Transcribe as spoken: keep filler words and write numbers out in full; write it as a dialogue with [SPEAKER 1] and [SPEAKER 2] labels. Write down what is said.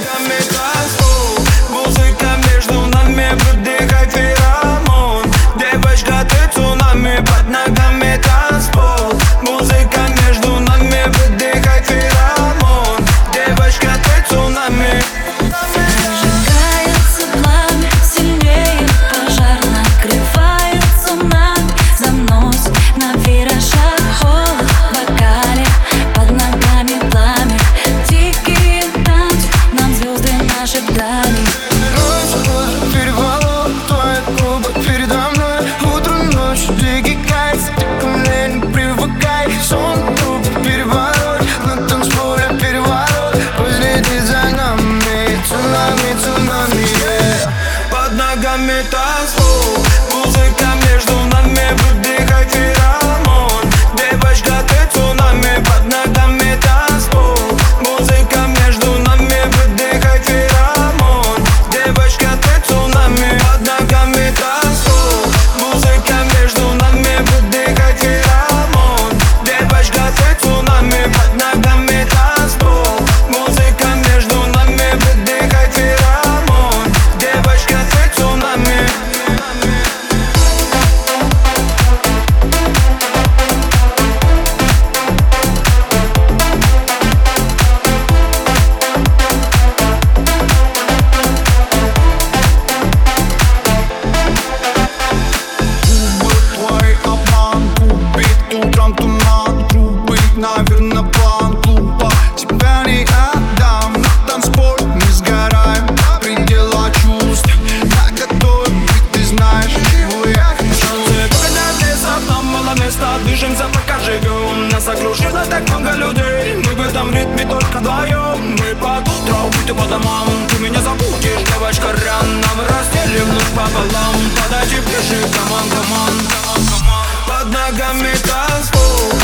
[SPEAKER 1] ногами танцпол, музыка между нами, выдыхай феромон. Девочка, ты цунами, под ногами танцпол, музыка между нами, выдыхай феромон. Девочка, ты цунами.
[SPEAKER 2] Зажигается пламя, сильнее пожар, накрывает цунами, заносит на виражах, холод в бокале, под ногами пламя, дикие танцы, нам звезды наши вдали.
[SPEAKER 3] Ночь, переворот, твои губы передо мной, утро, ночь, дикий кайф, ты ко мне не привыкай. Сон, труп, переворот, на танцполе переворот, пусть летит за нами, цунами, цунами, yeah.
[SPEAKER 1] Под ногами танцпол, музыка между нами, выдыхай феромон. Девочка, ты цунами, под ногами танцпол, музыка между нами, выдыхай феромон. Девочка, ты цунами, под ногами танцпол, музыка между нами, выдыхай феромон. Девочка, ты цунами, под ногами танцпол, музыка между нами, выдыхай феромон. Девочка, ты цунами.
[SPEAKER 3] Губы твой обман, губит утром туман, трубы, наверно, план глупо, тебя не отдам. На танцполе мы сгораем до предела чувств, наготове быть, ты знаешь, чего я хочу.
[SPEAKER 1] Когда лесов нам мало места, движемся пока живем. Нас окружено так много людей, мы в этом ритме только вдвоем. Мы под утро уйдем по домам, ты меня забудешь, девочка, рано. Мы разделим ночь пополам, подойди ближе, команд, команд. Под ногами танцпол,